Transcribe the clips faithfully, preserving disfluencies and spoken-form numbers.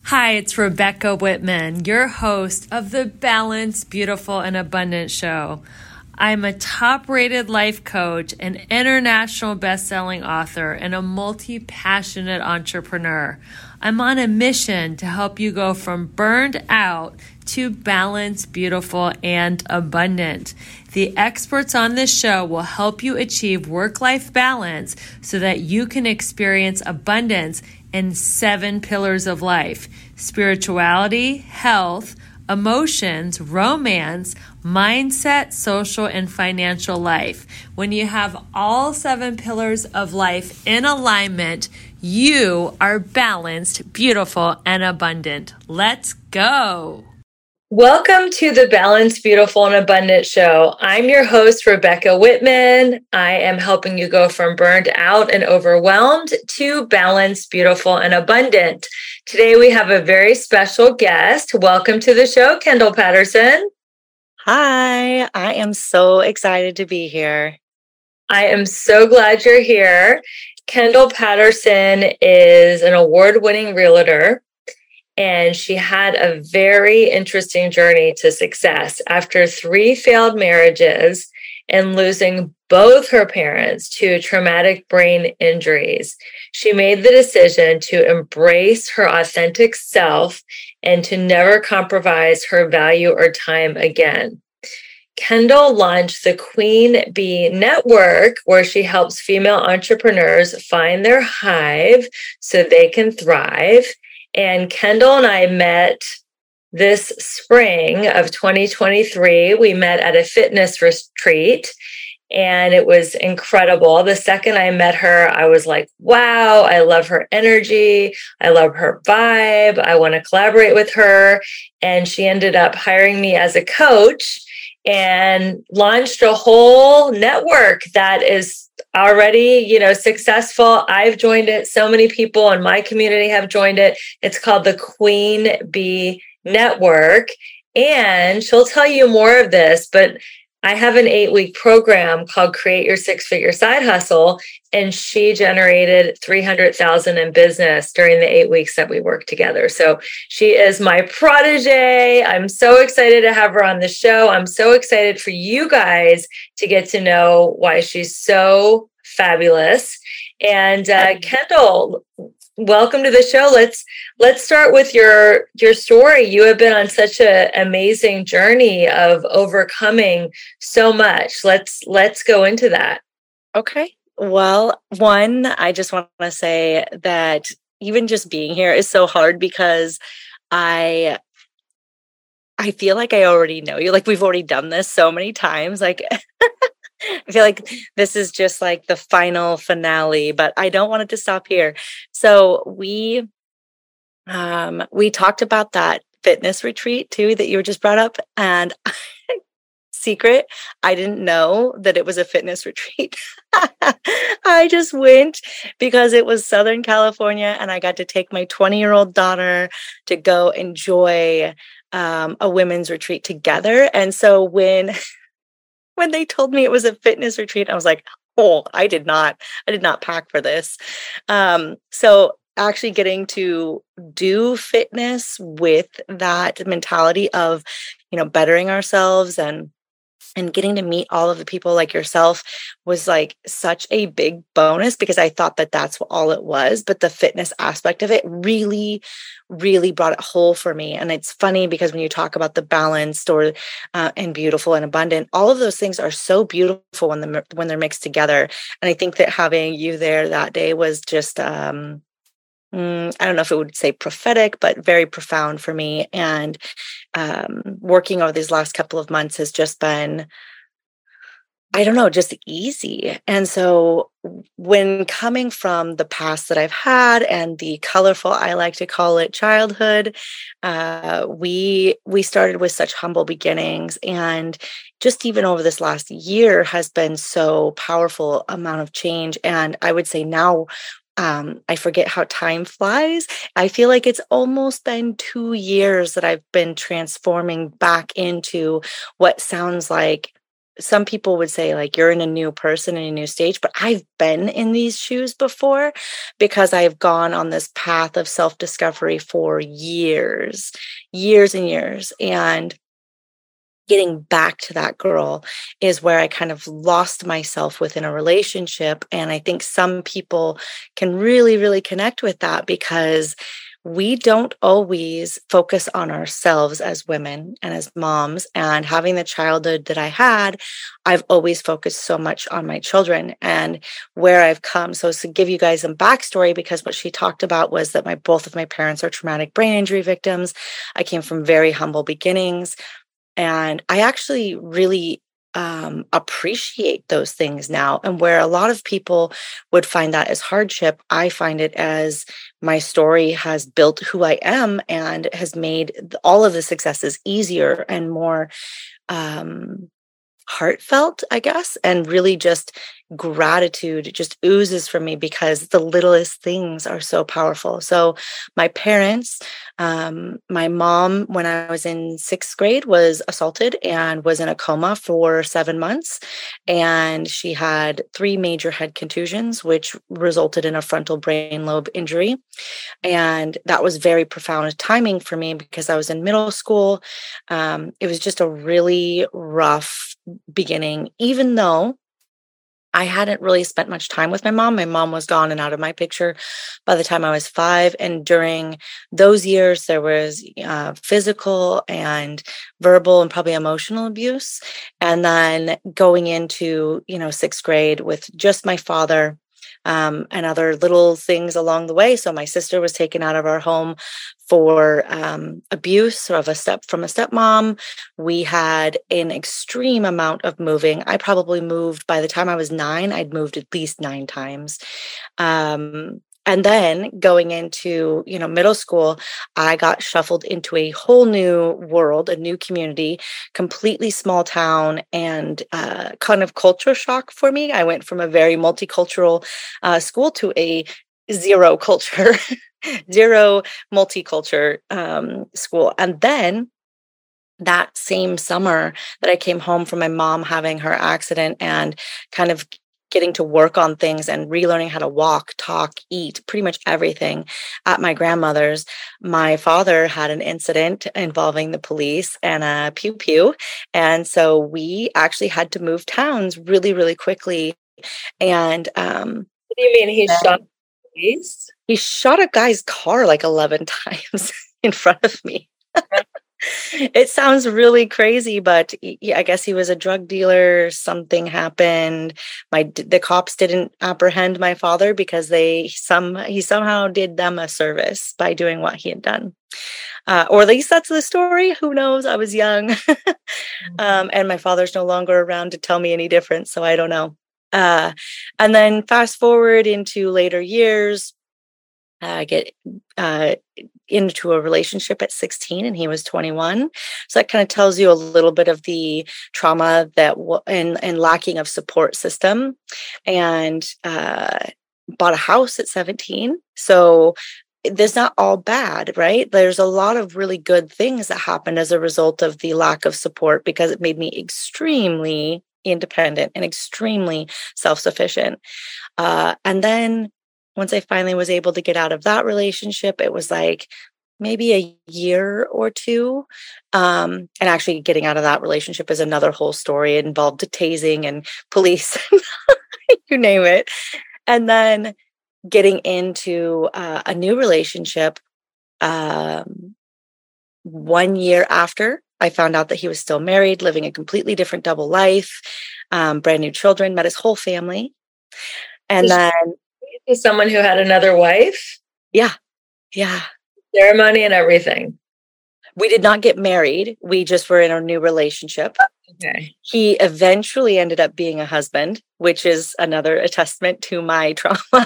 Hi, it's Rebecca Whitman, your host of the Balanced, Beautiful, and Abundant Show. I'm a top-rated life coach, an international best-selling author, and a multi-passionate entrepreneur. I'm on a mission to help you go from burned out to balanced, beautiful, and abundant. The experts on this show will help you achieve work-life balance so that you can experience abundance in seven pillars of life: spirituality, health, emotions, romance, mindset, social, and financial life. When you have all seven pillars of life in alignment, you are balanced, beautiful, and abundant. Let's go. Welcome to the Balanced, Beautiful, and Abundant Show. I'm your host, Rebecca Whitman. I am helping you go from burned out and overwhelmed to balanced, beautiful, and abundant. Today we have a very special guest. Welcome to the show, Kendall Patterson. Hi, I am so excited to be here. I am so glad you're here. Kendall Patterson is an award-winning realtor, and she had a very interesting journey to success. After three failed marriages and losing both her parents to traumatic brain injuries, she made the decision to embrace her authentic self and to never compromise her value or time again. Kendall launched the Queen Bee Network, where she helps female entrepreneurs find their hive so they can thrive. And Kendall and I met this spring of twenty twenty-three. We met at a fitness retreat, and it was incredible. The second I met her, I was like, wow, I love her energy. I love her vibe. I want to collaborate with her. And she ended up hiring me as a coach and launched a whole network that is already, you know, successful. I've joined it. So many people in my community have joined it. It's called the Queen Bee Network. And she'll tell you more of this, but I have an eight-week program called Create Your Six-Figure Side Hustle, and she generated three hundred thousand dollars in business during the eight weeks that we worked together. So she is my protege. I'm so excited to have her on the show. I'm so excited for you guys to get to know why she's so fabulous. And uh, Kendall, welcome to the show. Let's let's start with your your story. You have been on such an amazing journey of overcoming so much. Let's let's go into that. Okay. Well, one, I just want to say that even just being here is so hard because I I feel like I already know you. Like we've already done this so many times. Like I feel like this is just like the final finale, but I don't want it to stop here. So we, um, we talked about that fitness retreat too, that you just brought up, and secret, I didn't know that it was a fitness retreat. I just went because it was Southern California and I got to take my twenty year old daughter to go enjoy, um, a women's retreat together. And so when When they told me it was a fitness retreat, I was like, oh, I did not, I did not pack for this. Um, so actually getting to do fitness with that mentality of, you know, bettering ourselves and and getting to meet all of the people like yourself was like such a big bonus because I thought that that's all it was. But the fitness aspect of it really, really brought it whole for me. And it's funny because when you talk about the balanced or uh, and beautiful and abundant, all of those things are so beautiful when the when they're mixed together. And I think that having you there that day was just um, Mm, I don't know if it would say prophetic, but very profound for me. And um, working over these last couple of months has just been, I don't know, just easy. And so when coming from the past that I've had and the colorful, I like to call it childhood, uh, we we started with such humble beginnings. And just even over this last year has been so powerful amount of change. And I would say now, Um, I forget how time flies. I feel like it's almost been two years that I've been transforming back into what sounds like some people would say like you're in a new person in a new stage, but I've been in these shoes before because I've gone on this path of self-discovery for years, years and years. And getting back to that girl is where I kind of lost myself within a relationship. And I think some people can really, really connect with that because we don't always focus on ourselves as women and as moms. And having the childhood that I had, I've always focused so much on my children and where I've come. So to give you guys some backstory, because what she talked about was that my both of my parents are traumatic brain injury victims. I came from very humble beginnings. And I actually really um, appreciate those things now. And where a lot of people would find that as hardship, I find it as my story has built who I am and has made all of the successes easier and more um, heartfelt, I guess, and really just gratitude just oozes from me because the littlest things are so powerful. So my parents, um, my mom, when I was in sixth grade, was assaulted and was in a coma for seven months. And she had three major head contusions, which resulted in a frontal brain lobe injury. And that was very profound timing for me because I was in middle school. Um, it was just a really rough beginning, even though I hadn't really spent much time with my mom. My mom was gone and out of my picture by the time I was five. And during those years, there was uh, physical and verbal and probably emotional abuse. And then going into, you know, sixth grade with just my father, Um, and other little things along the way. So my sister was taken out of our home for um, abuse of a step from a stepmom. We had an extreme amount of moving. I probably moved by the time I was nine, I'd moved at least nine times. Um, and then going into, you know, middle school, I got shuffled into a whole new world, a new community, completely small town, and uh, kind of culture shock for me. I went from a very multicultural uh, school to a zero culture, zero multicultural um, school. And then that same summer that I came home from my mom having her accident and kind of getting to work on things and relearning how to walk, talk, eat, pretty much everything at my grandmother's, my father had an incident involving the police and a pew pew. And so we actually had to move towns really, really quickly. And um, what do you mean he shot the police? He shot a guy's car like eleven times in front of me. It sounds really crazy, but he, I guess he was a drug dealer. Something happened. My the cops didn't apprehend my father because they some he somehow did them a service by doing what he had done, uh, or at least that's the story. Who knows? I was young, um, and my father's no longer around to tell me any different, so I don't know. Uh, and then fast forward into later years. I uh, get uh, into a relationship at sixteen and he was twenty-one. So that kind of tells you a little bit of the trauma that w- and, and lacking of support system, and uh, bought a house at seventeen. So there's not all bad, right? There's a lot of really good things that happened as a result of the lack of support because it made me extremely independent and extremely self-sufficient. Uh, and then once I finally was able to get out of that relationship, it was like maybe a year or two. Um, and actually getting out of that relationship is another whole story. It involved tasing and police, you name it. And then getting into uh, a new relationship um, one year after I found out that he was still married, living a completely different double life, um, brand new children, met his whole family. And then to someone who had another wife? Yeah. Yeah. Ceremony and everything. We did not get married. We just were in a new relationship. Okay. He eventually ended up being a husband, which is another a testament to my trauma.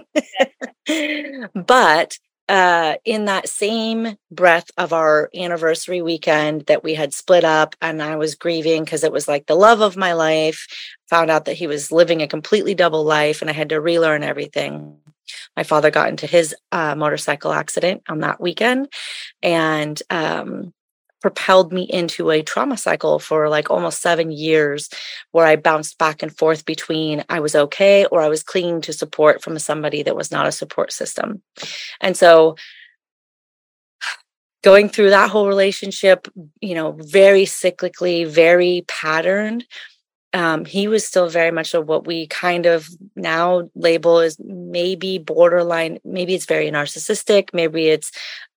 But uh, in that same breath of our anniversary weekend that we had split up and I was grieving because it was like the love of my life, found out that he was living a completely double life and I had to relearn everything. My father got into his uh, motorcycle accident on that weekend. And um, propelled me into a trauma cycle for like almost seven years where I bounced back and forth between I was okay or I was clinging to support from somebody that was not a support system. And so going through that whole relationship, you know, very cyclically, very patterned, um, he was still very much of what we kind of now label as maybe borderline, maybe it's very narcissistic, maybe it's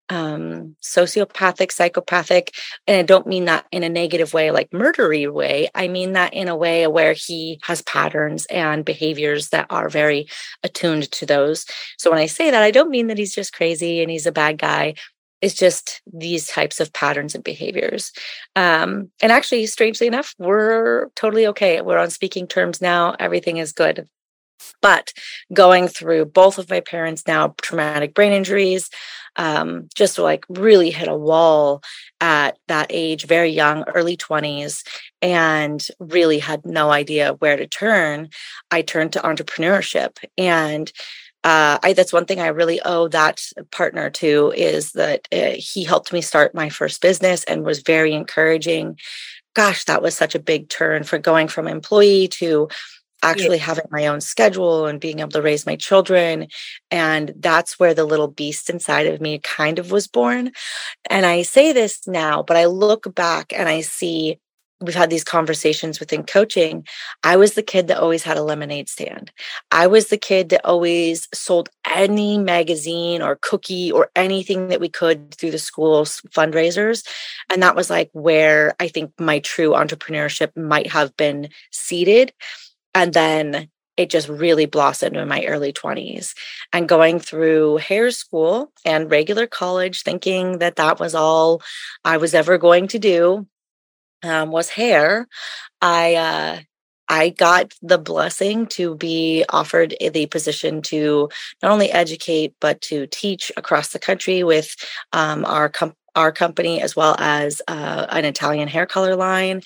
um, sociopathic, psychopathic. And I don't mean that in a negative way, like murdery way. I mean that in a way where he has patterns and behaviors that are very attuned to those. So when I say that, I don't mean that he's just crazy and he's a bad guy. It's just these types of patterns and behaviors. Um, and actually, strangely enough, we're totally okay. We're on speaking terms now. Everything is good. But going through both of my parents now, traumatic brain injuries, um, just like really hit a wall at that age, very young, early twenties, and really had no idea where to turn. I turned to entrepreneurship. And uh, I, that's one thing I really owe that partner to, is that uh, he helped me start my first business and was very encouraging. Gosh, that was such a big turn for going from employee to actually having my own schedule and being able to raise my children. And that's where the little beast inside of me kind of was born. And I say this now, but I look back and I see we've had these conversations within coaching. I was the kid that always had a lemonade stand. I was the kid that always sold any magazine or cookie or anything that we could through the school's fundraisers. And that was like where I think my true entrepreneurship might have been seated. And then it just really blossomed in my early twenties, and going through hair school and regular college, thinking that that was all I was ever going to do, um, was hair. I, uh, I got the blessing to be offered the position to not only educate, but to teach across the country with um, our com- our company, as well as uh, an Italian hair color line.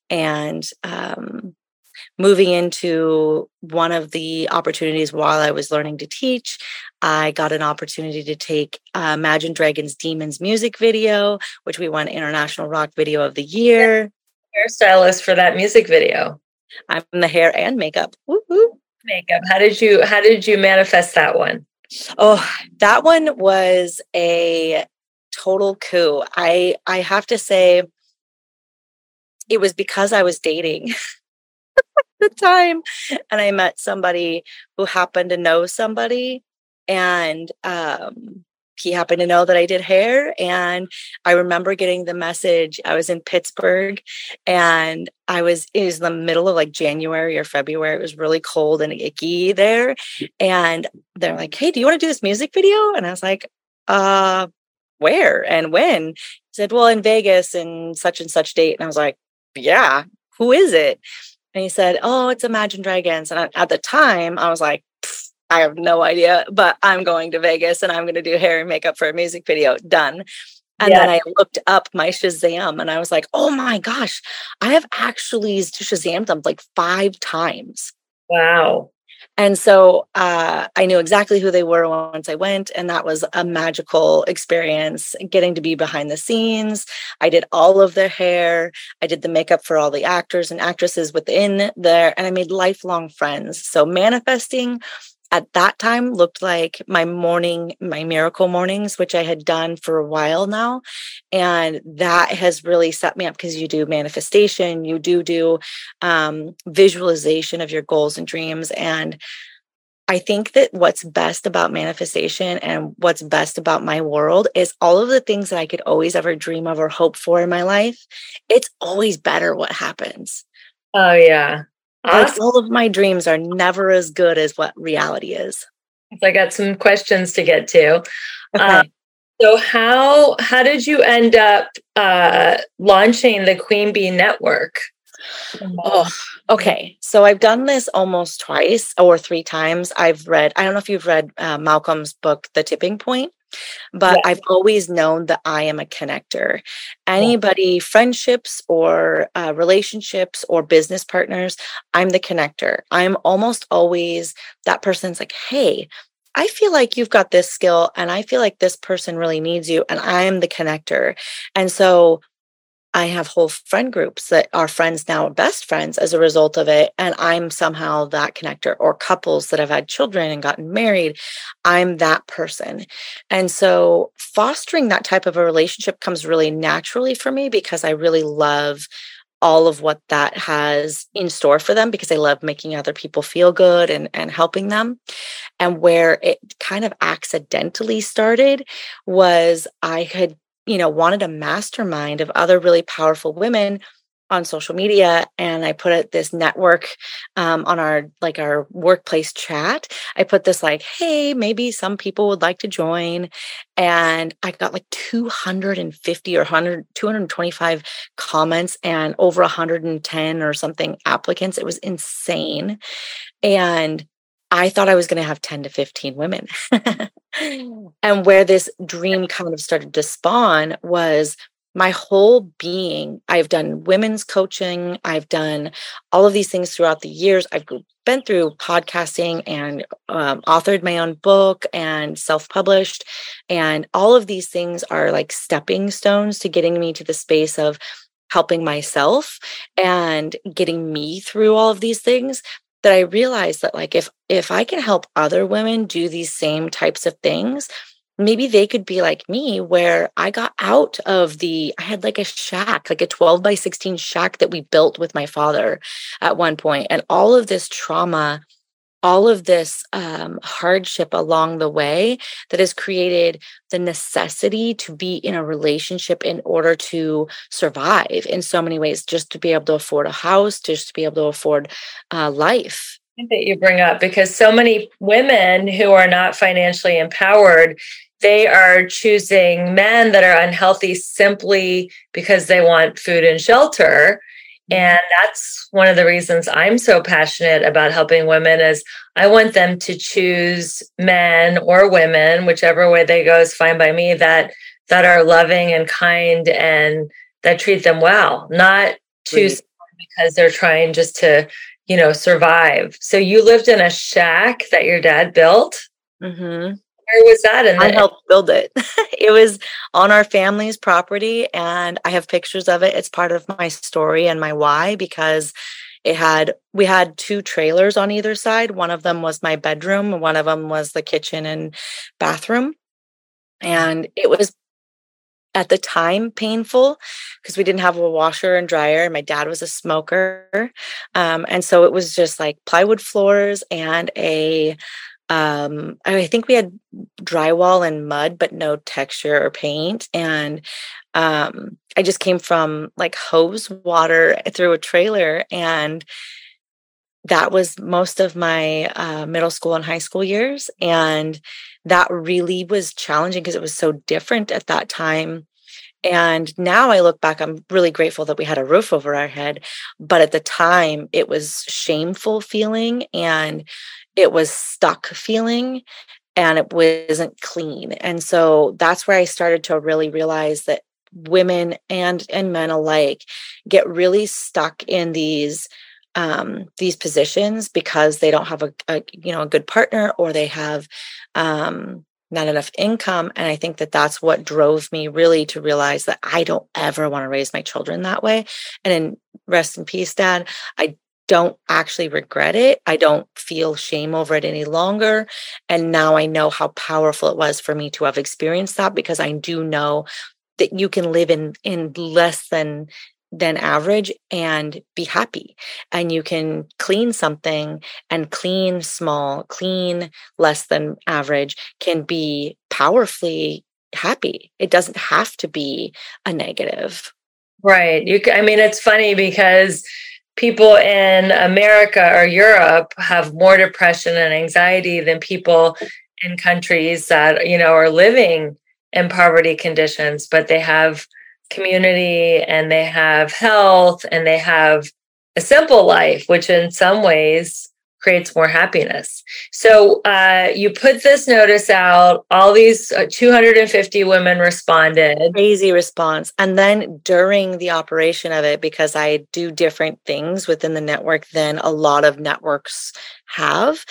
And um, moving into one of the opportunities while I was learning to teach, I got an opportunity to take uh, Imagine Dragons Demons music video, which we won International Rock Video of the Year. Hairstylist for that music video. I'm the hair and makeup. Woo-hoo. Makeup. How did you how did you manifest that one? Oh, that one was a total coup. I I have to say, it was because I was dating the time, and I met somebody who happened to know somebody, and um he happened to know that I did hair. And I remember getting the message. I was in Pittsburgh, and I was it was the middle of like January or February. It was really cold and icky there, and they're like, "Hey, do you want to do this music video?" And I was like, uh where and when? He said, "Well, in Vegas and such and such date." And I was like, "Yeah, who is it?" And he said, "Oh, it's Imagine Dragons." And I, at the time, I was like, I have no idea, but I'm going to Vegas and I'm going to do hair and makeup for a music video. Done. And yeah. Then I looked up my Shazam and I was like, oh my gosh, I have actually Shazammed them like five times. Wow. And so uh, I knew exactly who they were once I went. And that was a magical experience, getting to be behind the scenes. I did all of their hair. I did the makeup for all the actors and actresses within there. And I made lifelong friends. So manifesting at that time looked like my morning, my miracle mornings, which I had done for a while now. And that has really set me up, because you do manifestation, you do do um, visualization of your goals and dreams. And I think that what's best about manifestation and what's best about my world is all of the things that I could always ever dream of or hope for in my life. It's always better what happens. Oh, yeah. Like awesome. All of my dreams are never as good as what reality is. I got some questions to get to. Okay. Uh, so how how did you end up uh, launching the Queen Bee Network? Oh, okay. So I've done this almost twice or three times. I've read, I don't know if you've read uh, Malcolm's book, The Tipping Point. But yeah. I've always known that I am a connector. Anybody, friendships or uh, relationships or business partners, I'm the connector. I'm almost always that person's like, hey, I feel like you've got this skill and I feel like this person really needs you. And I'm the connector. And so I have whole friend groups that are friends now, best friends as a result of it. And I'm somehow that connector, or couples that have had children and gotten married. I'm that person. And so fostering that type of a relationship comes really naturally for me because I really love all of what that has in store for them, because I love making other people feel good and, and helping them. And where it kind of accidentally started was I had, you know, wanted a mastermind of other really powerful women on social media. And I put it this network um, on our, like our workplace chat. I put this like, hey, maybe some people would like to join. And I got like two hundred fifty or one hundred, two hundred twenty-five comments and over one hundred ten or something applicants. It was insane. And I thought I was going to have ten to fifteen women. And where this dream kind of started to spawn was my whole being. I've done women's coaching. I've done all of these things throughout the years. I've been through podcasting and um, authored my own book and self-published. And all of these things are like stepping stones to getting me to the space of helping myself and getting me through all of these things. That I realized that like if if I can help other women do these same types of things, maybe they could be like me, where I got out of the, I had like a shack, like a twelve by sixteen shack that we built with my father at one point. And all of this trauma, all of this um, hardship along the way that has created the necessity to be in a relationship in order to survive in so many ways, just to be able to afford a house, just to be able to afford uh, life. That you bring up, because so many women who are not financially empowered, they are choosing men that are unhealthy simply because they want food and shelter. And that's one of the reasons I'm so passionate about helping women is I want them to choose men or women, whichever way they go is fine by me, that that are loving and kind and that treat them well, not choose because they're trying just to, you know, survive. So you lived in a shack that your dad built? Mm-hmm. Where was that? In the- I helped build it. It was on our family's property, and I have pictures of it. It's part of my story and my why, because it had, we had two trailers on either side. One of them was my bedroom. One of them was the kitchen and bathroom. And it was at the time painful because we didn't have a washer and dryer. My dad was a smoker. Um, and so it was just like plywood floors and a Um, I think we had drywall and mud, but no texture or paint. And um, I just came from like hose water through a trailer. And that was most of my uh, middle school and high school years. And that really was challenging because it was so different at that time. And now I look back, I'm really grateful that we had a roof over our head. But at the time, it was shameful feeling and it was stuck feeling and it wasn't clean. And so that's where I started to really realize that women and, and men alike get really stuck in these um, these positions because they don't have a, a you know a good partner, or they have um, not enough income. And I think that that's what drove me really to realize that I don't ever want to raise my children that way. And in rest in peace, Dad. I don't actually regret it. I don't feel shame over it any longer. And now I know how powerful it was for me to have experienced that, because I do know that you can live in, in less than than average and be happy. And you can clean something, and clean small, clean less than average can be powerfully happy. It doesn't have to be a negative. Right. You. I mean, it's funny because people in America or Europe have more depression and anxiety than people in countries that, you know, are living in poverty conditions, but they have community and they have health and they have a simple life, which in some ways creates more happiness. So uh, you put this notice out, all these uh, two hundred fifty women responded. Crazy response. And then during the operation of it, because I do different things within the network than a lot of networks have,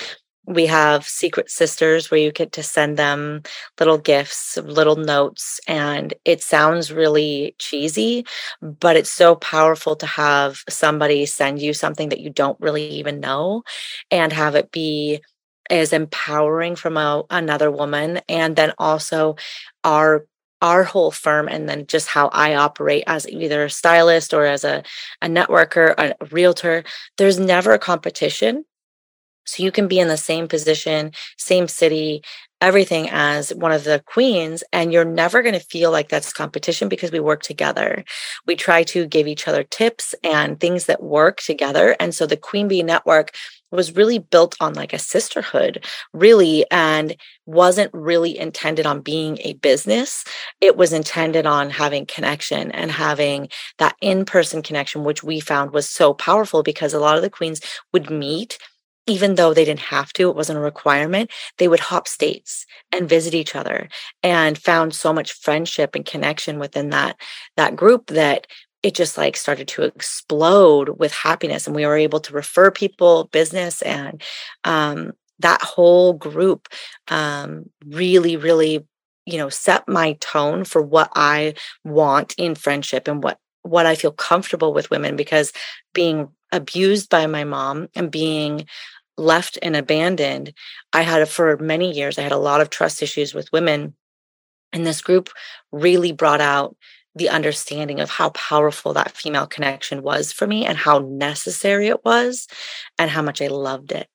We have secret sisters where you get to send them little gifts, little notes, and it sounds really cheesy, but it's so powerful to have somebody send you something that you don't really even know and have it be as empowering from a, another woman. And then also our our whole firm, and then just how I operate as either a stylist or as a, a networker, a realtor, there's never a competition. So you can be in the same position, same city, everything as one of the queens, and you're never going to feel like that's competition because we work together. We try to give each other tips and things that work together. And so the Queen Bee Network was really built on like a sisterhood, really, and wasn't really intended on being a business. It was intended on having connection and having that in-person connection, which we found was so powerful because a lot of the queens would meet. Even though they didn't have to, it wasn't a requirement, they would hop states and visit each other and found so much friendship and connection within that, that group that it just like started to explode with happiness. And we were able to refer people business, and um, that whole group um, really, really, you know, set my tone for what I want in friendship and what, what I feel comfortable with women, because being abused by my mom and being left and abandoned, I had for many years, I had a lot of trust issues with women. And this group really brought out the understanding of how powerful that female connection was for me and how necessary it was and how much I loved it.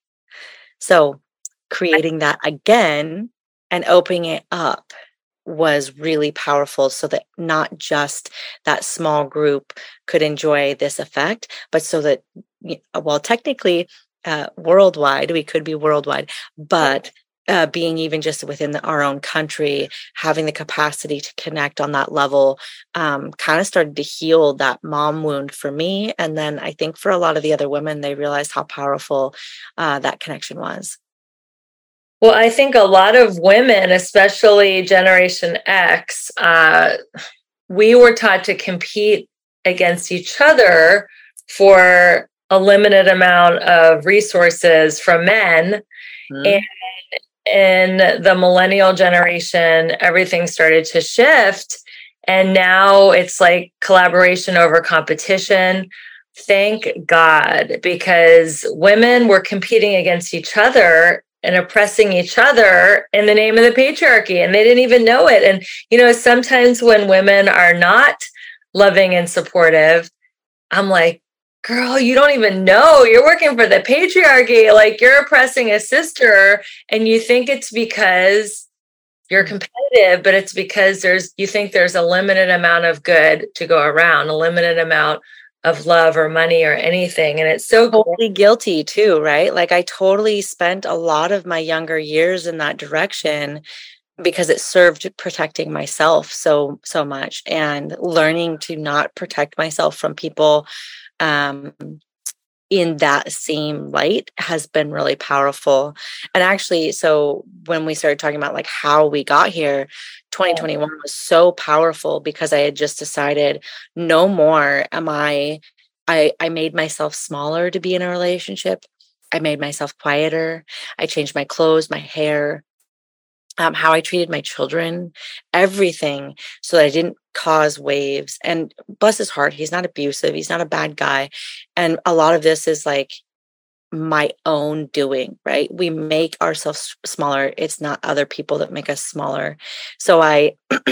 So creating that again and opening it up was really powerful, so that not just that small group could enjoy this effect, but so that, well, technically uh, worldwide, we could be worldwide, but uh, being even just within the, our own country, having the capacity to connect on that level um, kind of started to heal that mom wound for me. And then I think for a lot of the other women, they realized how powerful uh, that connection was. Well, I think a lot of women, especially Generation X, uh, we were taught to compete against each other for a limited amount of resources from men. Mm-hmm. And in the millennial generation, everything started to shift. And now it's like collaboration over competition. Thank God, because women were competing against each other and oppressing each other in the name of the patriarchy, and they didn't even know it. And, you know, sometimes when women are not loving and supportive, I'm like, girl, you don't even know you're working for the patriarchy. Like, you're oppressing a sister, and you think it's because you're competitive, but it's because there's, you think there's a limited amount of good to go around, a limited amount of love or money or anything. And it's so totally guilty too, right? Like, I totally spent a lot of my younger years in that direction because it served protecting myself so, so much, and learning to not protect myself from people um, in that same light has been really powerful. And actually, so when we started talking about like how we got here, twenty twenty-one was so powerful because I had just decided no more am I, I, I made myself smaller to be in a relationship. I made myself quieter. I changed my clothes, my hair, um, how I treated my children, everything, so that I didn't cause waves. And bless his heart, he's not abusive. He's not a bad guy. And a lot of this is like my own doing, right? We make ourselves smaller. It's not other people that make us smaller. So I,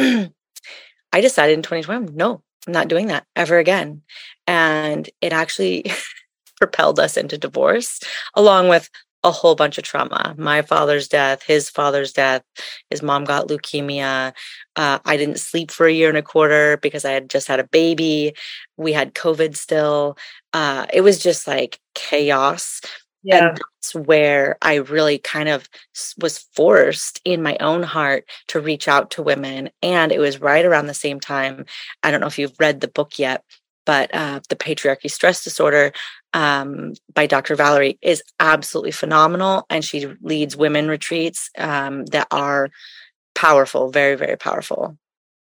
I decided in twenty twenty, no, I'm not doing that ever again. And it actually propelled us into divorce, along with a whole bunch of trauma. My father's death, his father's death, his mom got leukemia. Uh, I didn't sleep for a year and a quarter because I had just had a baby. We had COVID still. Uh, it was just like chaos. Yeah. And that's where I really kind of was forced in my own heart to reach out to women. And it was right around the same time. I don't know if you've read the book yet, but uh, The Patriarchy Stress Disorder um, by Doctor Valerie is absolutely phenomenal. And she leads women retreats um, that are powerful, very, very powerful.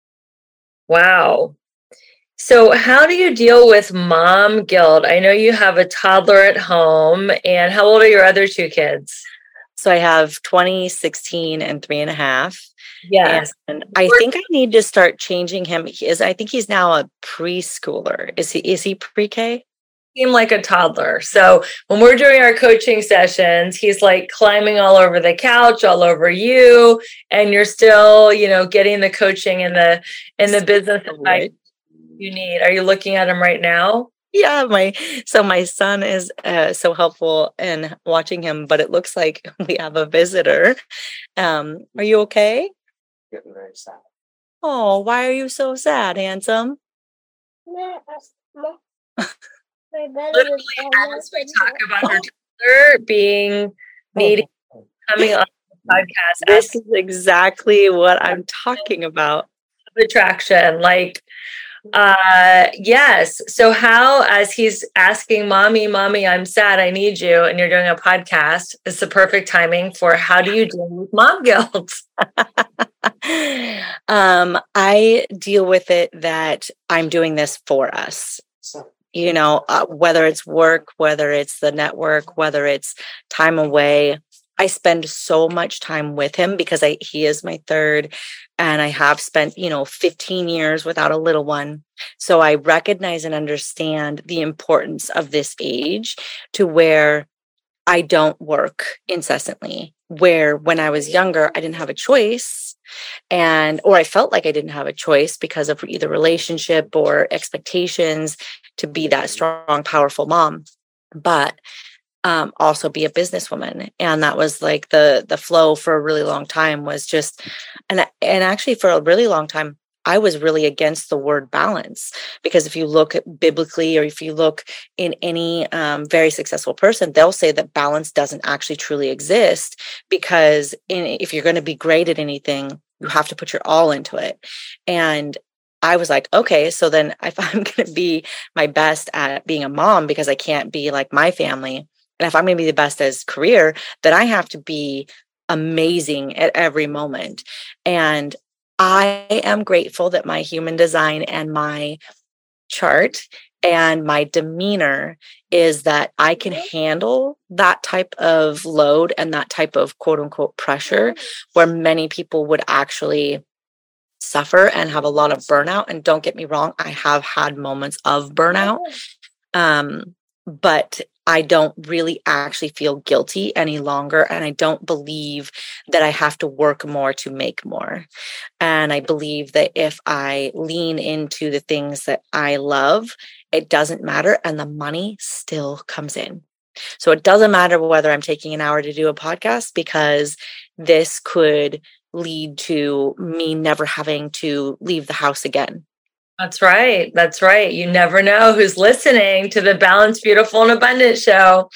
Wow. So how do you deal with mom guilt? I know you have a toddler at home, and how old are your other two kids? So I have twenty, sixteen, and three and a half. Yes. And I think I need to start changing him. He is, I think he's now a preschooler. Is he, is he pre-K? Seem like a toddler. So when we're doing our coaching sessions, he's like climbing all over the couch, all over you, and you're still, you know, getting the coaching and the and the business advice you need. Are you looking at him right now? Yeah, my so my son is uh, so helpful in watching him, but it looks like we have a visitor. Um, are you okay? Getting very sad. Oh, why are you so sad, handsome? Literally, as we talk about her toddler being needy, coming on the podcast, This is exactly what I'm talking about. Attraction, like. Uh yes. So how, as he's asking mommy, mommy, I'm sad, I need you, and you're doing a podcast, it's the perfect timing for how do you deal with mom guilt? um, I deal with it that I'm doing this for us. You know, uh, whether it's work, whether it's the network, whether it's time away. I spend so much time with him because I he is my third, and I have spent, you know, fifteen years without a little one. So I recognize and understand the importance of this age to where I don't work incessantly, where when I was younger, I didn't have a choice, and or I felt like I didn't have a choice because of either relationship or expectations to be that strong, powerful mom. But um, also be a businesswoman. And that was like the the flow for a really long time was just, and, and actually for a really long time, I was really against the word balance, because if you look at biblically, or if you look in any um, very successful person, they'll say that balance doesn't actually truly exist, because in, if you're going to be great at anything, you have to put your all into it. And I was like, okay, so then if I'm going to be my best at being a mom, because I can't be like my family, and if I'm going to be the best as career, then I have to be amazing at every moment. And I am grateful that my human design and my chart and my demeanor is that I can handle that type of load and that type of quote unquote pressure, where many people would actually suffer and have a lot of burnout. And don't get me wrong, I have had moments of burnout. Um, but I don't really actually feel guilty any longer. And I don't believe that I have to work more to make more. And I believe that if I lean into the things that I love, it doesn't matter. And the money still comes in. So it doesn't matter whether I'm taking an hour to do a podcast, because this could lead to me never having to leave the house again. That's right. That's right. You never know who's listening to the Balanced, Beautiful, and Abundant show.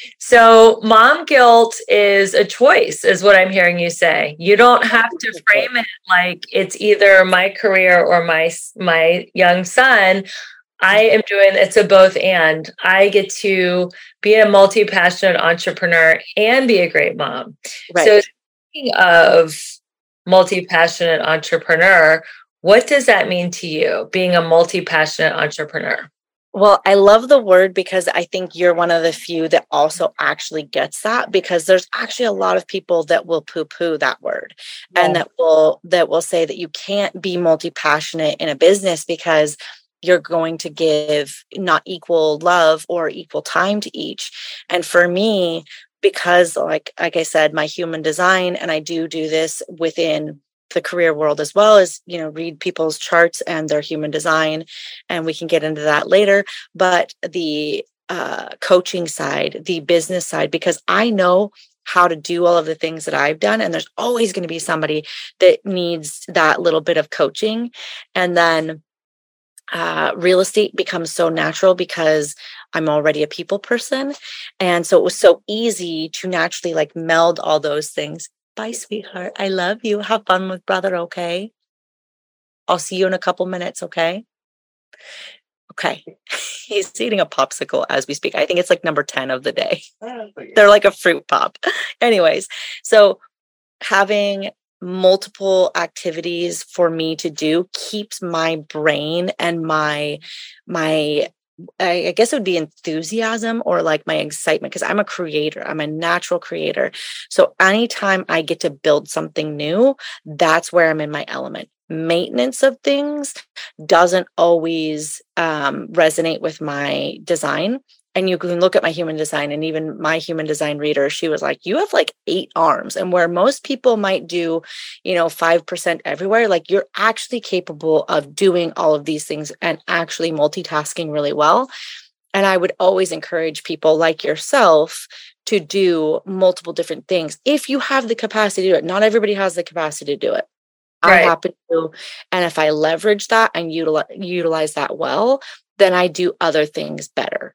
So mom guilt is a choice, is what I'm hearing you say. You don't have to frame it like it's either my career or my, my young son. I am doing, it's a both and. I get to be a multi-passionate entrepreneur and be a great mom. Right. So speaking of multi-passionate entrepreneur, what does that mean to you, being a multi-passionate entrepreneur? Well, I love the word, because I think you're one of the few that also actually gets that, because there's actually a lot of people that will poo-poo that word. Yeah. And that will that will say that you can't be multi-passionate in a business because you're going to give not equal love or equal time to each. And for me, because like like I said, my human design, and I do do this within the career world as well, as, you know, read people's charts and their human design, and we can get into that later. But the uh, coaching side, the business side, because I know how to do all of the things that I've done, and there's always going to be somebody that needs that little bit of coaching. And then uh, real estate becomes so natural because I'm already a people person. And so it was so easy to naturally like meld all those things. Bye, sweetheart. I love you. Have fun with brother, okay? I'll see you in a couple minutes, okay? Okay. He's eating a popsicle as we speak. I think it's like number ten of the day. They're like a fruit pop. Anyways, so having multiple activities for me to do keeps my brain and my my I, I guess it would be enthusiasm or like my excitement, because I'm a creator. I'm a natural creator. So anytime I get to build something new, that's where I'm in my element. Maintenance of things doesn't always um, resonate with my design. And you can look at my human design, and even my human design reader, she was like, you have like eight arms. And where most people might do, you know, five percent everywhere, like you're actually capable of doing all of these things and actually multitasking really well. And I would always encourage people like yourself to do multiple different things if you have the capacity to do it. Not everybody has the capacity to do it. I Right. happen to, and if I leverage that and utilize, utilize that well, then I do other things better.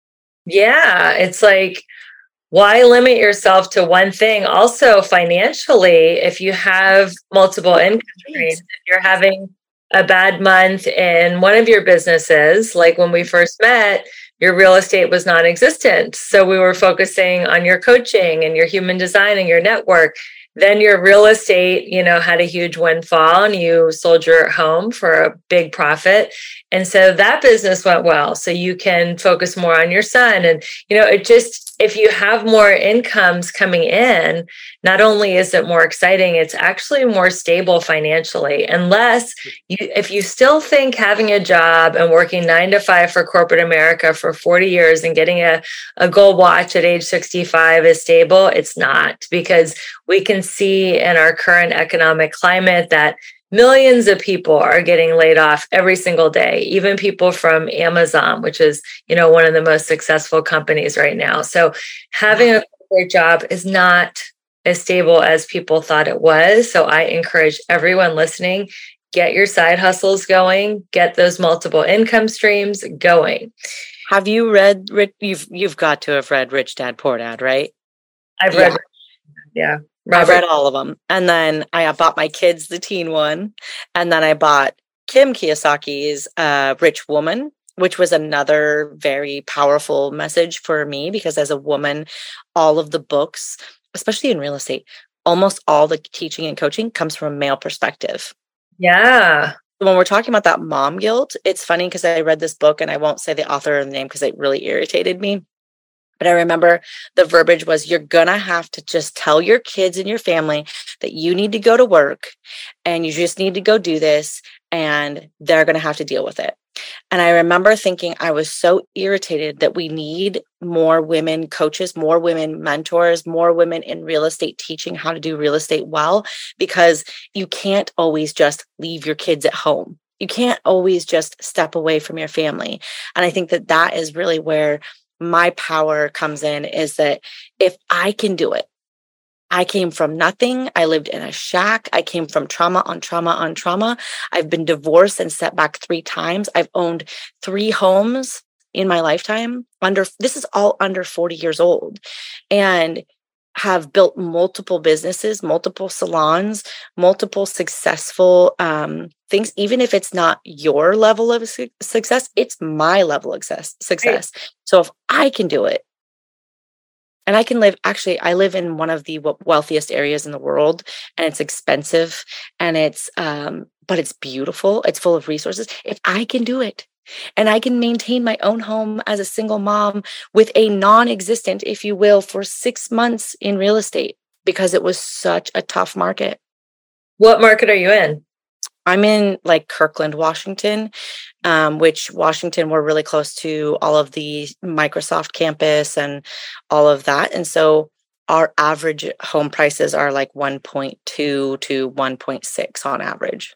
Yeah, it's like, why limit yourself to one thing? Also, financially, if you have multiple income streams, if you're having a bad month in one of your businesses, like when we first met, your real estate was non-existent. So we were focusing on your coaching and your human design and your network. Then your real estate, you know, had a huge windfall and you sold your home for a big profit. And so that business went well. So you can focus more on your son. And, you know, it just, if you have more incomes coming in, not only is it more exciting, it's actually more stable financially. Unless you, if you still think having a job and working nine to five for corporate America for forty years and getting a, a gold watch at age sixty-five is stable, it's not, because we can see in our current economic climate that millions of people are getting laid off every single day, even people from Amazon, which is, you know, one of the most successful companies right now. So having a corporate job is not as stable as people thought it was. So I encourage everyone listening, get your side hustles going, get those multiple income streams going. Have you read, you've, you've got to have read Rich Dad, Poor Dad, right? I've read, yeah. Robert. I read all of them. And then I bought my kids the teen one. And then I bought Kim Kiyosaki's uh, Rich Woman, which was another very powerful message for me, because as a woman, all of the books, especially in real estate, almost all the teaching and coaching comes from a male perspective. Yeah. When we're talking about that mom guilt, it's funny because I read this book, and I won't say the author or the name because it really irritated me. But I remember the verbiage was, you're going to have to just tell your kids and your family that you need to go to work and you just need to go do this, and they're going to have to deal with it. And I remember thinking, I was so irritated that we need more women coaches, more women mentors, more women in real estate teaching how to do real estate well, because you can't always just leave your kids at home. You can't always just step away from your family. And I think that that is really where my power comes in, is that if I can do it, I came from nothing. I lived in a shack. I came from trauma on trauma on trauma. I've been divorced and set back three times. I've owned three homes in my lifetime. Under this is all under forty years old, and have built multiple businesses, multiple salons, multiple successful um, things. Even if it's not your level of su- success, it's my level of success. success. Right. So if I can do it, and I can live, actually, I live in one of the wealthiest areas in the world, and it's expensive, and it's, um, but it's beautiful. It's full of resources. If I can do it, and I can maintain my own home as a single mom with a non-existent, if you will, for six months in real estate, because it was such a tough market. What market are you in? I'm in like Kirkland, Washington, um, which Washington, we're really close to all of the Microsoft campus and all of that. And so our average home prices are like one point two to one point six on average.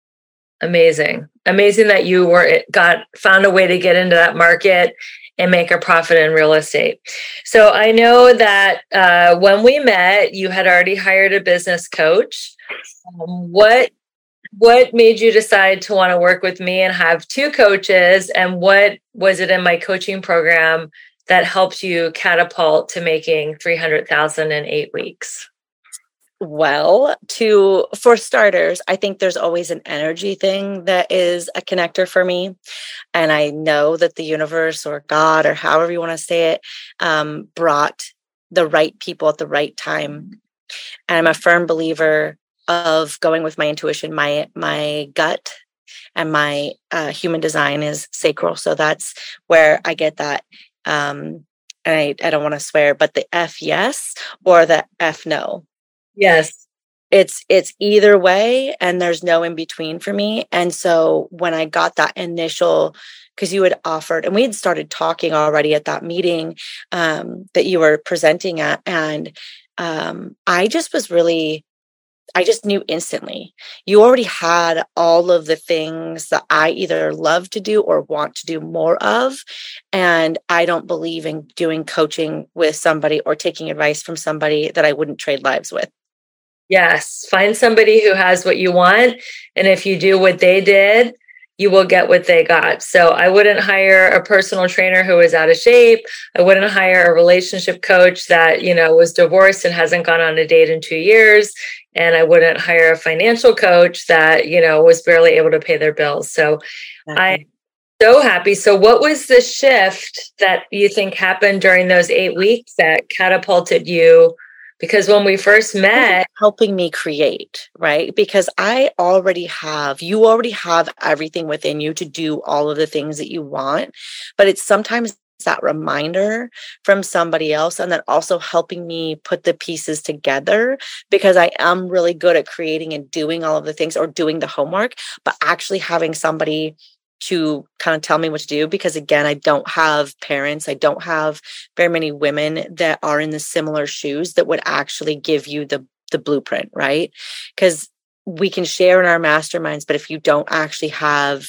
Amazing. Amazing that you were got found a way to get into that market and make a profit in real estate. So I know that uh, when we met, you had already hired a business coach. Um, what what made you decide to want to work with me and have two coaches? And what was it in my coaching program that helped you catapult to making three hundred thousand in eight weeks? Well, to for starters, I think there's always an energy thing that is a connector for me. And I know that the universe or God, or however you want to say it, um, brought the right people at the right time. And I'm a firm believer of going with my intuition, my my gut and my uh, human design is sacral. So that's where I get that. Um, and I, I don't want to swear, but the F yes or the F no. Yes. It's it's either way, and there's no in between for me. And so when I got that initial, because you had offered, and we had started talking already at that meeting um, that you were presenting at, and um, I just was really, I just knew instantly. You already had all of the things that I either love to do or want to do more of. And I don't believe in doing coaching with somebody or taking advice from somebody that I wouldn't trade lives with. Yes. Find somebody who has what you want. And if you do what they did, you will get what they got. So I wouldn't hire a personal trainer who is out of shape. I wouldn't hire a relationship coach that, you know, was divorced and hasn't gone on a date in two years. And I wouldn't hire a financial coach that, you know, was barely able to pay their bills. So okay. I'm so happy. So what was the shift that you think happened during those eight weeks that catapulted you? Because when we first met, helping me create, right? Because I already have, you already have everything within you to do all of the things that you want. But it's sometimes that reminder from somebody else, and then also helping me put the pieces together, because I am really good at creating and doing all of the things or doing the homework, but actually having somebody to kind of tell me what to do, because again, I don't have parents. I don't have very many women that are in the similar shoes that would actually give you the, the blueprint, right? Because we can share in our masterminds, but if you don't actually have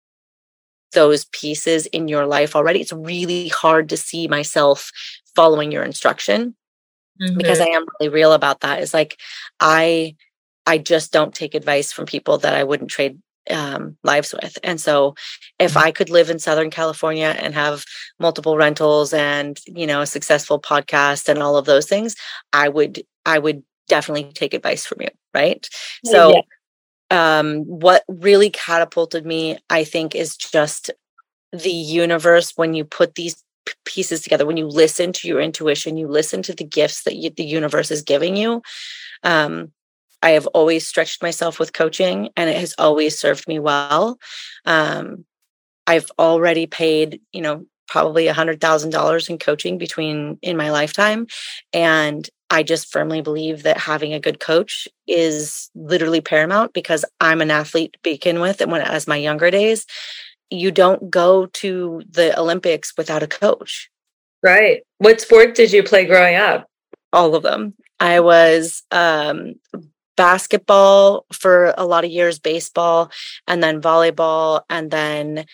those pieces in your life already, it's really hard to see myself following your instruction. Mm-hmm. Because I am really real about that. It's like, I, I just don't take advice from people that I wouldn't trade um lives with. And so if I could live in Southern California and have multiple rentals and, you know, a successful podcast and all of those things, I would I would definitely take advice from you, right? So yeah. um what really catapulted me, I think, is just the universe. When you put these p- pieces together, when you listen to your intuition, you listen to the gifts that you, the universe is giving you. um I have always stretched myself with coaching, and it has always served me well. Um, I've already paid, you know, probably a hundred thousand dollars in coaching between in my lifetime. And I just firmly believe that having a good coach is literally paramount, because I'm an athlete to begin with. And when, as my younger days, you don't go to the Olympics without a coach. Right. What sport did you play growing up? All of them. I was, um, basketball for a lot of years, baseball, and then volleyball. And then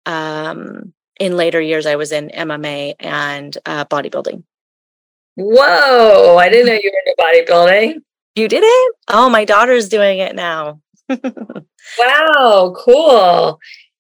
um, in later years, I was in M M A and uh, bodybuilding. Whoa, I didn't know you were into bodybuilding. You did it? Oh, my daughter's doing it now. Wow, cool.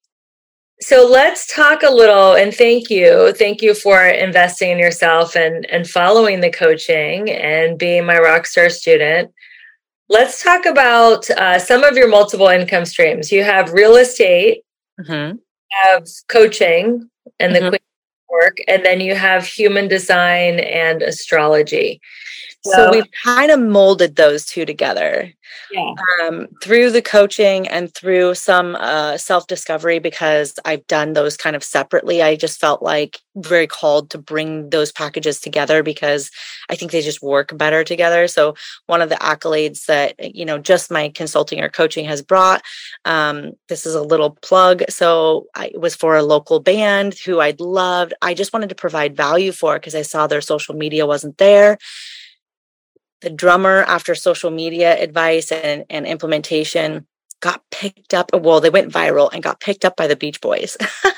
So let's talk a little, and thank you. Thank you for investing in yourself and, and following the coaching and being my rockstar student. Let's talk about uh, some of your multiple income streams. You have real estate, mm-hmm. you have coaching and the mm-hmm. Queen work, and then you have human design and astrology. So, so we've kind of molded those two together. Yeah. Um, through the coaching and through some uh, self-discovery, because I've done those kind of separately. I just felt like very called to bring those packages together, because I think they just work better together. So one of the accolades that, you know, just my consulting or coaching has brought, um, this is a little plug. So I, it was for a local band who I'd loved. I just wanted to provide value for, because I saw their social media wasn't there. The drummer, after social media advice and, and implementation, got picked up. Well, they went viral and got picked up by the Beach Boys.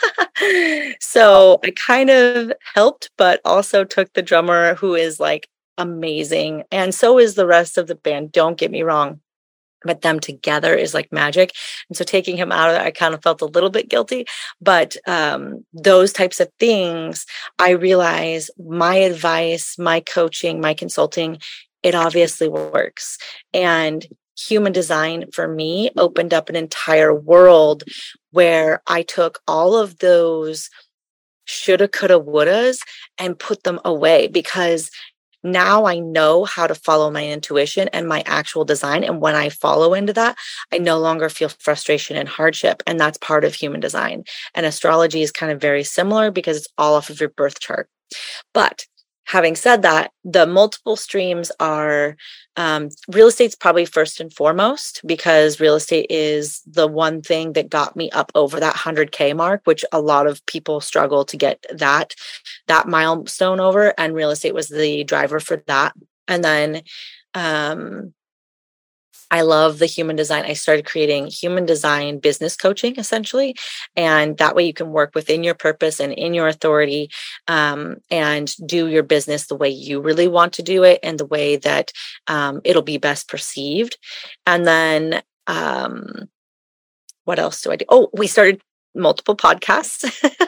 So I kind of helped, but also took the drummer, who is like amazing. And so is the rest of the band. Don't get me wrong. But them together is like magic. And so taking him out of there, I kind of felt a little bit guilty. But um, those types of things, I realize my advice, my coaching, my consulting, it obviously works. And human design for me opened up an entire world where I took all of those shoulda, coulda, wouldas and put them away, because now I know how to follow my intuition and my actual design. And when I follow into that, I no longer feel frustration and hardship. And that's part of human design. And astrology is kind of very similar because it's all off of your birth chart. But having said that, the multiple streams are um, real estate's probably first and foremost, because real estate is the one thing that got me up over that one hundred K mark, which a lot of people struggle to get that, that milestone over. And real estate was the driver for that. And then um, I love the human design. I started creating human design business coaching, essentially. And that way you can work within your purpose and in your authority, um, and do your business the way you really want to do it and the way that um, it'll be best perceived. And then um, what else do I do? Oh, we started multiple podcasts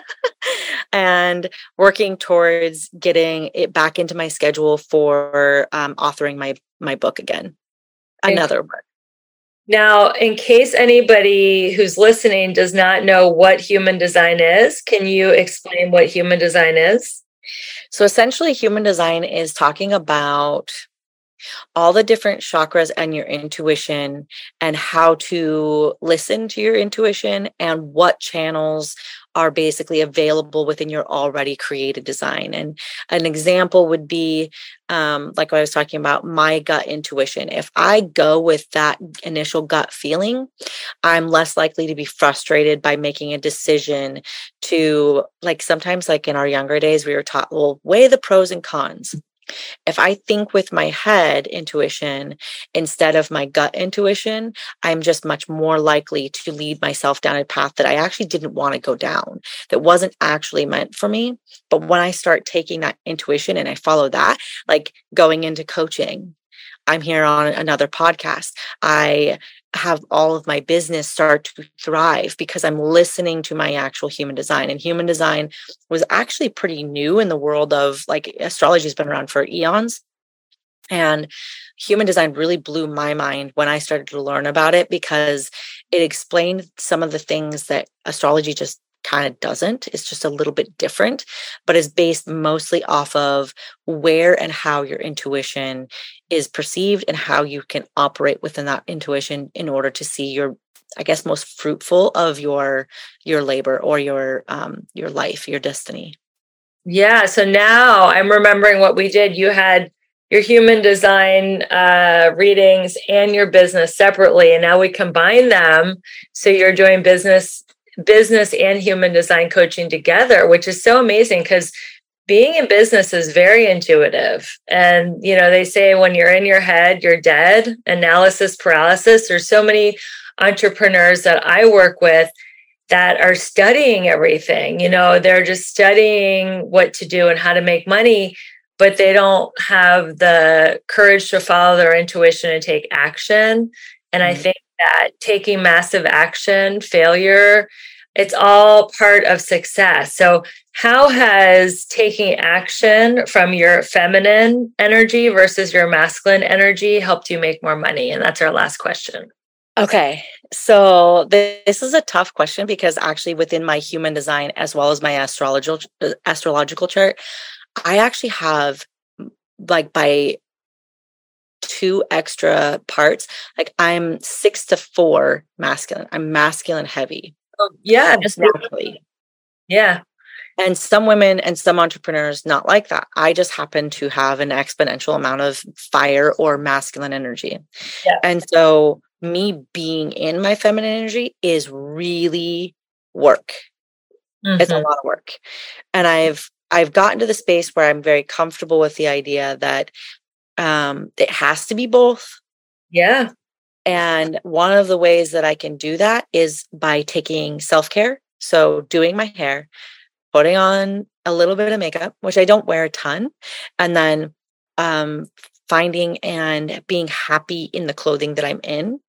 and working towards getting it back into my schedule for um, authoring my, my book again. Another one. Now, in case anybody who's listening does not know what human design is, can you explain what human design is? So essentially, human design is talking about all the different chakras and your intuition and how to listen to your intuition and what channels are basically available within your already created design. And an example would be um, like what I was talking about, my gut intuition. If I go with that initial gut feeling, I'm less likely to be frustrated by making a decision to, like, sometimes like in our younger days, we were taught, well, weigh the pros and cons. If I think with my head intuition instead of my gut intuition, I'm just much more likely to lead myself down a path that I actually didn't want to go down, that wasn't actually meant for me. But when I start taking that intuition and I follow that, like going into coaching, I'm here on another podcast, I have all of my business start to thrive because I'm listening to my actual human design. And human design was actually pretty new in the world of, like, astrology has been around for eons. And human design really blew my mind when I started to learn about it, because it explained some of the things that astrology just kind of doesn't. It's just a little bit different, but is based mostly off of where and how your intuition is perceived and how you can operate within that intuition in order to see your, I guess, most fruitful of your your labor or your um your life, your destiny. Yeah. So now I'm remembering what we did. You had your human design uh, readings and your business separately, and now we combine them. So you're doing business business and human design coaching together, which is so amazing, because being in business is very intuitive. And, you know, they say when you're in your head, you're dead. Analysis paralysis. There's so many entrepreneurs that I work with that are studying everything. You know, they're just studying what to do and how to make money, but they don't have the courage to follow their intuition and take action. And mm-hmm. I think that taking massive action, failure, it's all part of success. So how has taking action from your feminine energy versus your masculine energy helped you make more money? And that's our last question. Okay. So this is a tough question, because actually within my human design, as well as my astrological astrological chart, I actually have, like, by two extra parts, like I'm six to four masculine. I'm masculine heavy. Oh, yeah. Just naturally. Yeah. And some women and some entrepreneurs not like that. I just happen to have an exponential amount of fire or masculine energy. Yeah. And so me being in my feminine energy is really work. Mm-hmm. It's a lot of work. And I've I've gotten to the space where I'm very comfortable with the idea that um, it has to be both. Yeah. And one of the ways that I can do that is by taking self-care. So doing my hair, putting on a little bit of makeup, which I don't wear a ton, and then um, finding and being happy in the clothing that I'm in,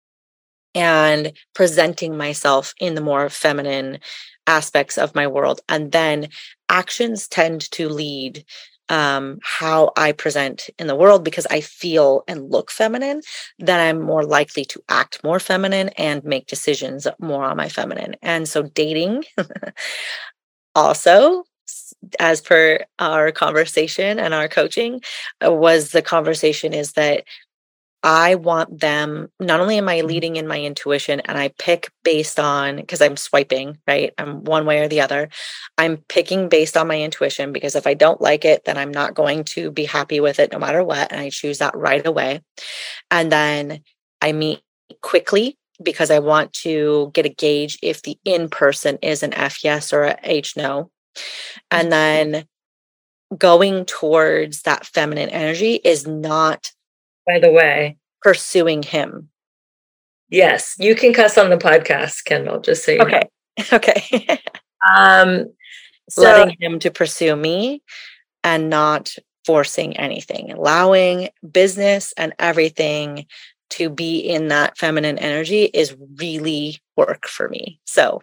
and presenting myself in the more feminine aspects of my world. And then actions tend to lead um, how I present in the world, because I feel and look feminine, then I'm more likely to act more feminine and make decisions more on my feminine. And so dating also as per our conversation and our coaching, uh, was the conversation is that I want them, not only am I leading in my intuition and I pick based on, because I'm swiping, right? I'm one way or the other. I'm picking based on my intuition, because if I don't like it, then I'm not going to be happy with it no matter what. And I choose that right away. And then I meet quickly because I want to get a gauge if the in-person is an F yes or a H no. And then going towards that feminine energy is not, by the way, pursuing him. Yes, you can cuss on the podcast, Kendall, just so you okay. know. Okay. um, so, letting him to pursue me and not forcing anything, allowing business and everything to be in that feminine energy is really work for me. So,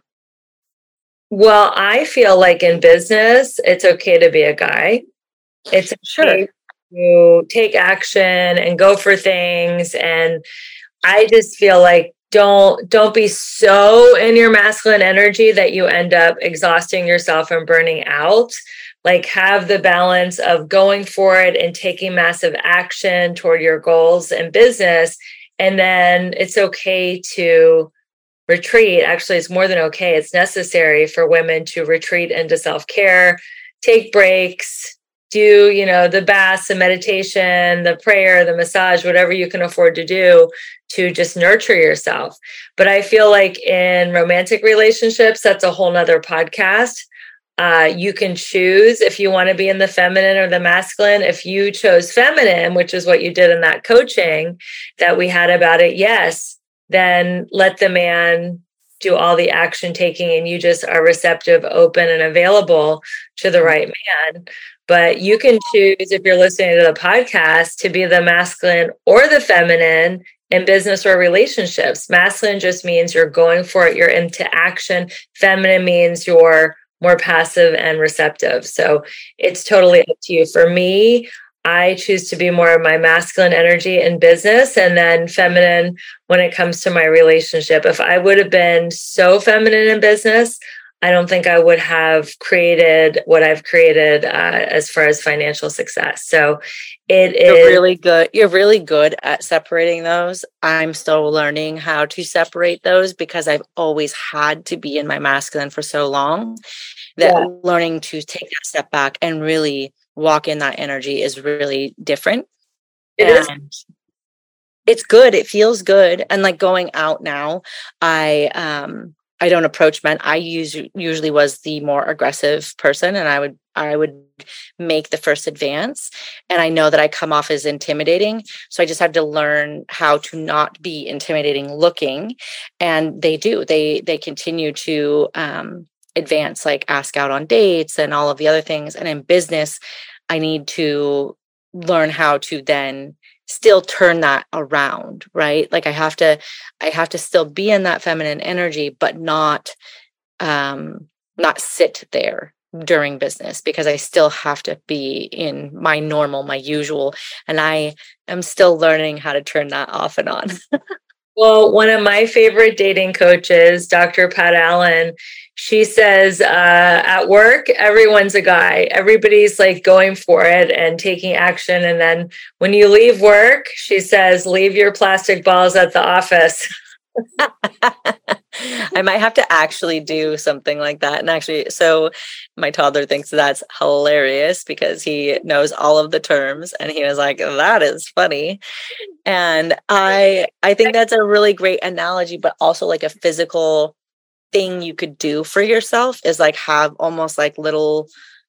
well, I feel like in business, it's okay to be a guy. It's okay sure. to take action and go for things. And I just feel like don't don't be so in your masculine energy that you end up exhausting yourself and burning out. Like, have the balance of going for it and taking massive action toward your goals in business. And then it's okay to retreat. Actually, it's more than okay. It's necessary for women to retreat into self-care, take breaks, do, you know, the baths, the meditation, the prayer, the massage, whatever you can afford to do to just nurture yourself. But I feel like in romantic relationships, that's a whole nother podcast. Uh, you can choose if you want to be in the feminine or the masculine. If you chose feminine, which is what you did in that coaching that we had about it, yes, then let the man do all the action taking and you just are receptive, open, and available to the right man. But you can choose, if you're listening to the podcast, to be the masculine or the feminine in business or relationships. Masculine just means you're going for it, you're into action. Feminine means you're more passive and receptive. So it's totally up to you. For me, I choose to be more of my masculine energy in business and then feminine when it comes to my relationship. If I would have been so feminine in business, I don't think I would have created what I've created uh, as far as financial success. So it You're is really good. You're really good at separating those. I'm still learning how to separate those because I've always had to be in my masculine for so long that yeah. learning to take that step back and really walk in that energy is really different. It and is. It's good. It feels good. And like going out now, I, um, I don't approach men. I use, usually was the more aggressive person, and I would I would make the first advance. And I know that I come off as intimidating, so I just had to learn how to not be intimidating looking. And they do. They they continue to um, advance, like ask out on dates and all of the other things. And in business, I need to learn how to then still turn that around, right? Like I have to, I have to still be in that feminine energy, but not, um, not sit there during business because I still have to be in my normal, my usual. And I am still learning how to turn that off and on. Well, one of my favorite dating coaches, Doctor Pat Allen, she says, uh, at work, everyone's a guy. Everybody's like going for it and taking action. And then when you leave work, she says, leave your plastic balls at the office. I might have to actually do something like that. And actually, so my toddler thinks that's hilarious because he knows all of the terms and he was like, that is funny. And I, I think that's a really great analogy, but also like a physical thing you could do for yourself is like have almost like little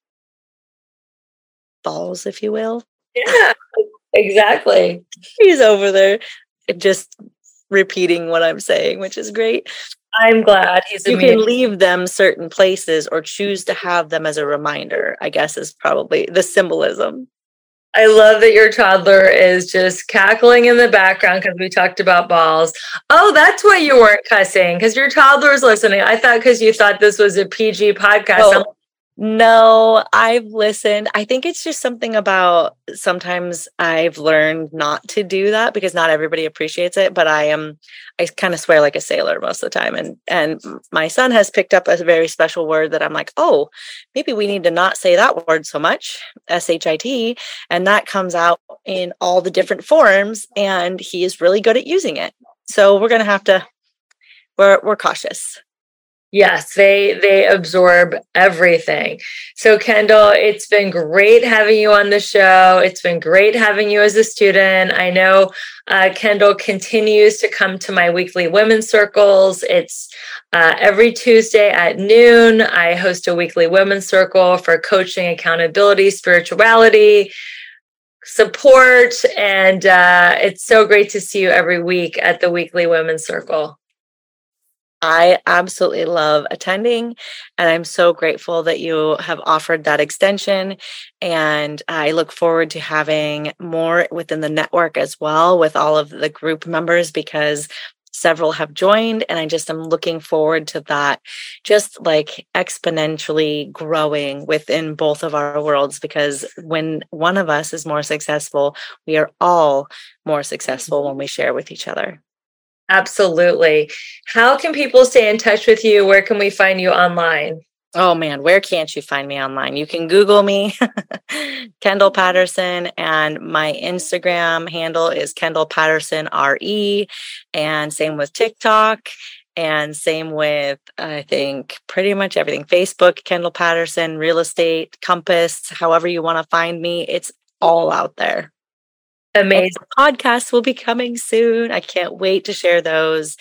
balls, if you will. Yeah, exactly. He's over there just repeating what I'm saying, which is great. I'm glad he's you can leave them certain places or choose to have them as a reminder, I guess is probably the symbolism. I love that your toddler is just cackling in the background because we talked about balls. Oh, that's why you weren't cussing, because your toddler's listening. I thought because you thought this was a P G podcast. Oh, No, I've listened. I think it's just something about sometimes I've learned not to do that because not everybody appreciates it, but I am I kind of swear like a sailor most of the time. And and my son has picked up a very special word that I'm like, oh, maybe we need to not say that word so much, S H I T. And that comes out in all the different forms, and he is really good at using it. So we're gonna have to we're we're cautious. Yes, they they absorb everything. So Kendall, it's been great having you on the show. It's been great having you as a student. I know uh, Kendall continues to come to my weekly women's circles. It's uh, every Tuesday at noon. I host a weekly women's circle for coaching, accountability, spirituality, support, and uh, it's so great to see you every week at the weekly women's circle. I absolutely love attending, and I'm so grateful that you have offered that extension. And I look forward to having more within the network as well with all of the group members, because several have joined, and I just am looking forward to that just like exponentially growing within both of our worlds, because when one of us is more successful, we are all more successful when we share with each other. Absolutely. How can people stay in touch with you? Where can we find you online? Oh man, where can't you find me online? You can Google me, Kendall Patterson, and my Instagram handle is Kendall Patterson R E, and same with TikTok, and same with, I think, pretty much everything. Facebook, Kendall Patterson, real estate, Compass, however you want to find me, it's all out there. Amazing. And podcasts will be coming soon. I can't wait to share those.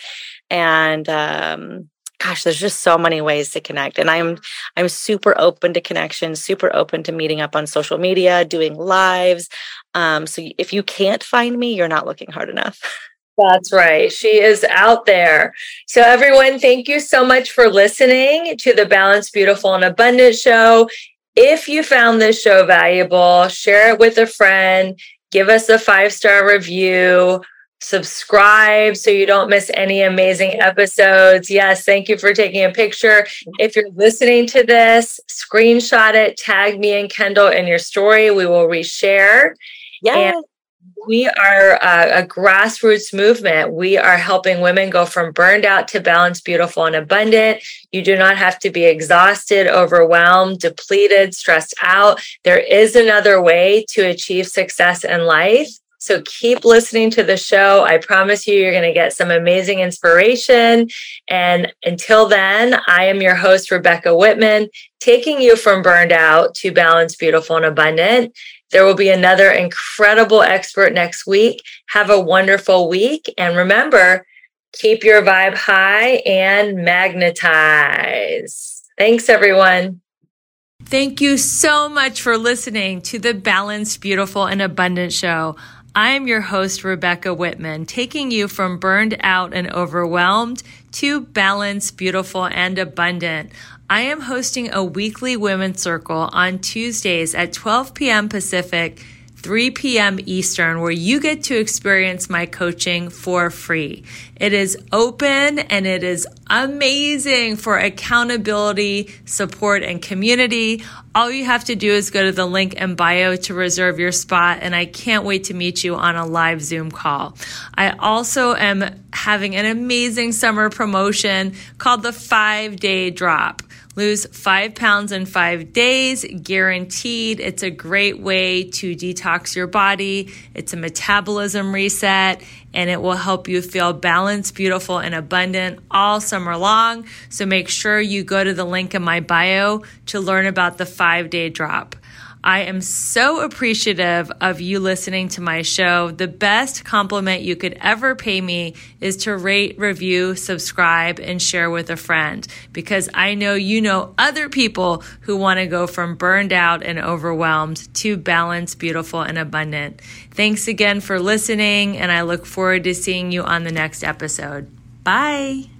And um, gosh, there's just so many ways to connect. And I'm I'm super open to connection, super open to meeting up on social media, doing lives. Um, so if you can't find me, you're not looking hard enough. That's right. She is out there. So everyone, thank you so much for listening to the Balanced, Beautiful, and Abundant show. If you found this show valuable, share it with a friend. Give us a five-star review, subscribe so you don't miss any amazing episodes. Yes, thank you for taking a picture. If you're listening to this, screenshot it, tag me and Kendall in your story. We will reshare. Yeah. And we are a, a grassroots movement. We are helping women go from burned out to balanced, beautiful, and abundant. You do not have to be exhausted, overwhelmed, depleted, stressed out. There is another way to achieve success in life. So keep listening to the show. I promise you, you're going to get some amazing inspiration. And until then, I am your host, Rebecca Whitman, taking you from burned out to balanced, beautiful, and abundant. There will be another incredible expert next week. Have a wonderful week. And remember, keep your vibe high and magnetize. Thanks, everyone. Thank you so much for listening to the Balanced, Beautiful, and Abundant show. I am your host, Rebecca Whitman, taking you from burned out and overwhelmed to balanced, beautiful, and abundant. I am hosting a weekly women's circle on Tuesdays at twelve p.m. Pacific, three p.m. Eastern, where you get to experience my coaching for free. It is open and it is amazing for accountability, support, and community. All you have to do is go to the link in bio to reserve your spot, and I can't wait to meet you on a live Zoom call. I also am having an amazing summer promotion called the five-day drop. Lose five pounds in five days, guaranteed. It's a great way to detox your body. It's a metabolism reset, and it will help you feel balanced, beautiful, and abundant all summer long. So make sure you go to the link in my bio to learn about the five-day drop. I am so appreciative of you listening to my show. The best compliment you could ever pay me is to rate, review, subscribe, and share with a friend, because I know you know other people who want to go from burned out and overwhelmed to balanced, beautiful, and abundant. Thanks again for listening, and I look forward to seeing you on the next episode. Bye.